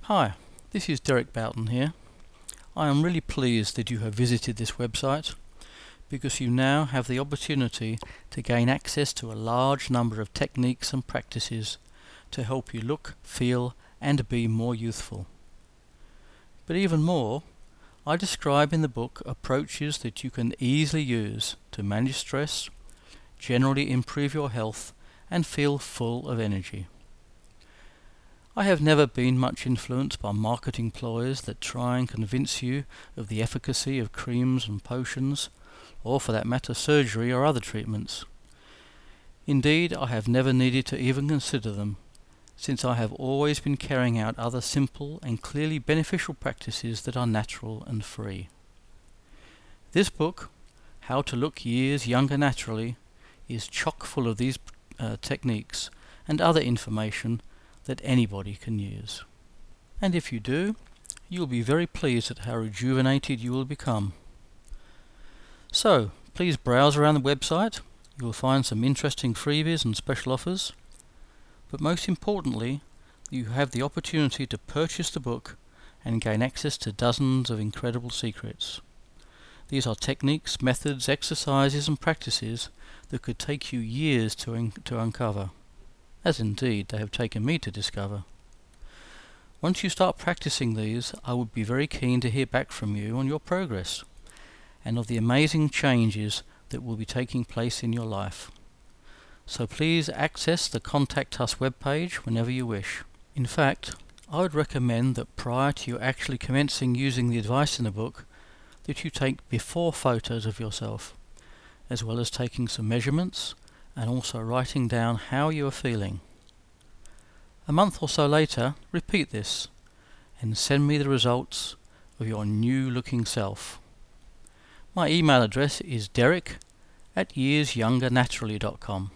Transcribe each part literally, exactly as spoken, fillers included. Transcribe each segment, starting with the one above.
Hi, this is Derek Boughton here. I am really pleased that you have visited this website because you now have the opportunity to gain access to a large number of techniques and practices to help you look, feel and be more youthful. But even more, I describe in the book approaches that you can easily use to manage stress, generally improve your health and feel full of energy. I have never been much influenced by marketing ploys that try and convince you of the efficacy of creams and potions, or for that matter surgery or other treatments. Indeed, I have never needed to even consider them, since I have always been carrying out other simple and clearly beneficial practices that are natural and free. This book, How to Look Years Younger Naturally, is chock full of these uh, techniques and other information that anybody can use. And if you do, you will be very pleased at how rejuvenated you will become. So, please browse around the website. You will find some interesting freebies and special offers. But most importantly, you have the opportunity to purchase the book and gain access to dozens of incredible secrets. These are techniques, methods, exercises and practices that could take you years to, un to uncover, as indeed they have taken me to discover. Once you start practicing these, I would be very keen to hear back from you on your progress and of the amazing changes that will be taking place in your life. So please access the Contact Us webpage whenever you wish. In fact, I would recommend that prior to you actually commencing using the advice in the book, that you take before photos of yourself, as well as taking some measurements and also writing down how you are feeling. A month or so later, repeat this and send me the results of your new looking self. My email address is derek at years younger naturally dot com.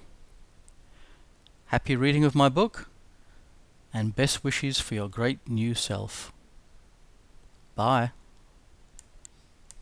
Happy reading of my book and best wishes for your great new self. Bye.